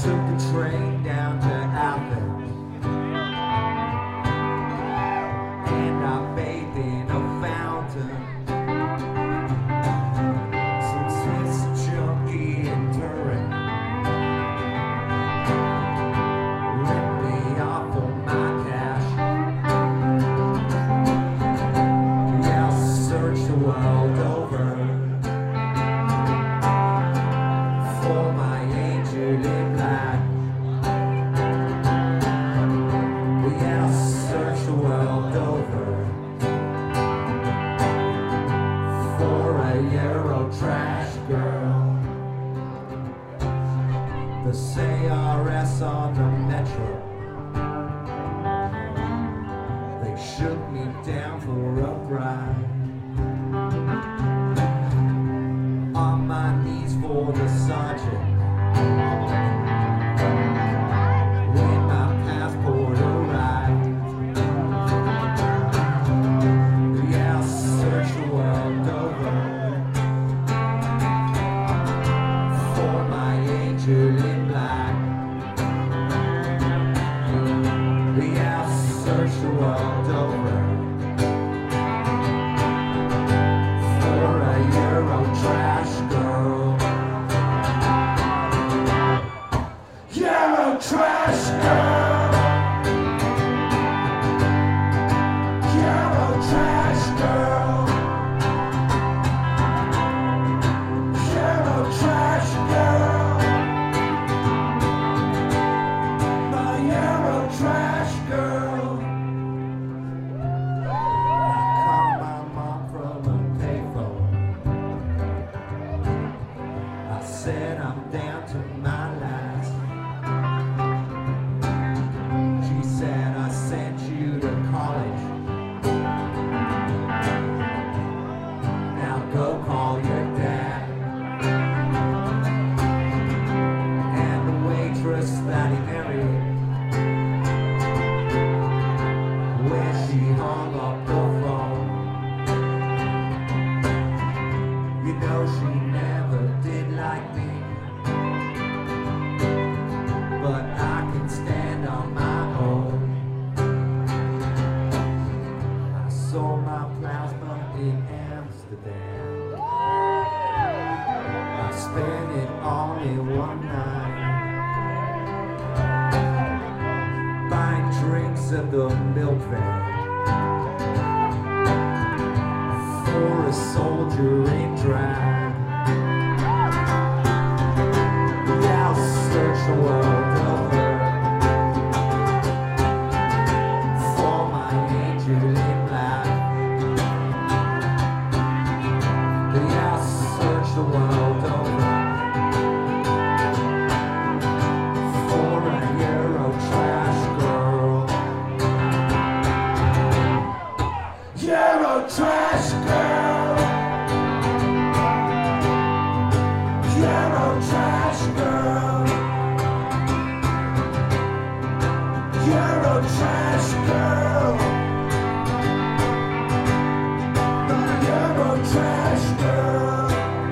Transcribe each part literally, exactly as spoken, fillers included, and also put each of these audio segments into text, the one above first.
took the train down to Athens, and I bathed in a fountain. Some Swiss junkie in Turin ripped me off for my cash. Yeah, I'll search the world over for my angel in black. Yeah, I'll search the world over for a Euro trash girl. The C R S on the metro, they shook me down for a ride. On my knees for the sergeant, when my passport arrived. Yeah, I'll search the world over for my angel in black. Yeah, I'll search the world over for a Euro trash girl. Euro trash girl. Euro trash girl. Euro trash girl. My Euro trash girl. I called my mom from a payphone. I said I'm down to my last. She said I sent you to college. Now go call your dad. And the waitress that he married, when she hung up the phone, you know she never did like me, but I can stand on my own. I sold my plasma in Amsterdam. I spent it all in one night, buying drinks at the milk van for a soldier in drag. Yeah, I'll search the world over for my angel in black. Yeah, I'll search the world over for a Euro trash girl. Euro trash girl. Euro trash girl. Euro trash girl. The Euro trash girl.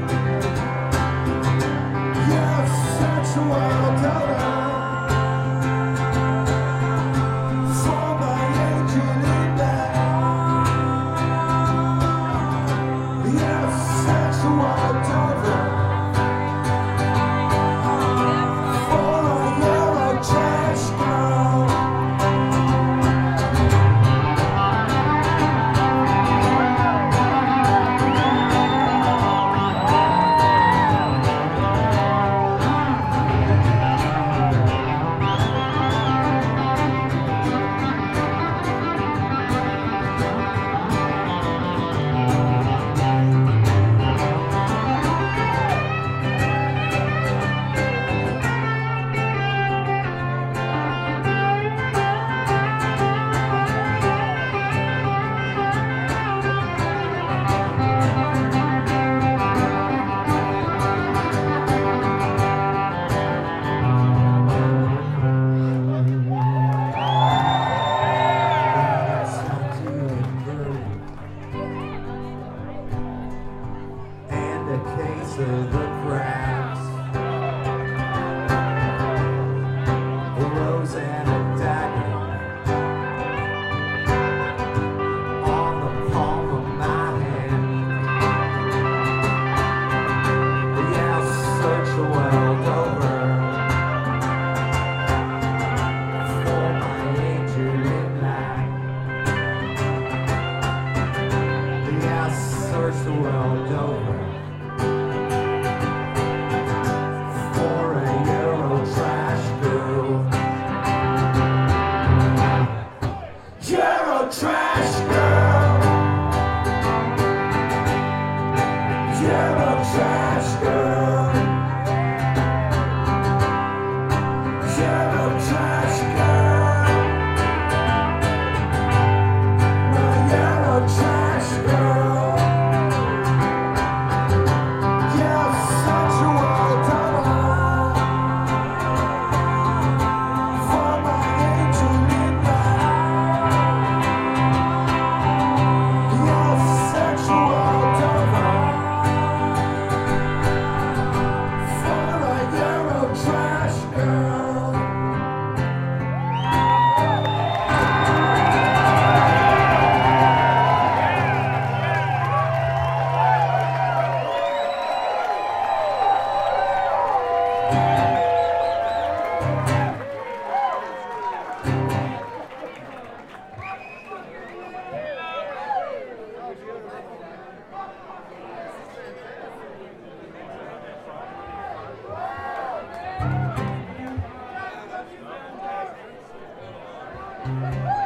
Yeah, search the world over for my angel in black. Yeah, search the world over for a Euro trash girl. yellow trash girl, my yellow trash girl. You're such a world of for my angel midnight. You're such a world of for a yellow trash girl. Woo!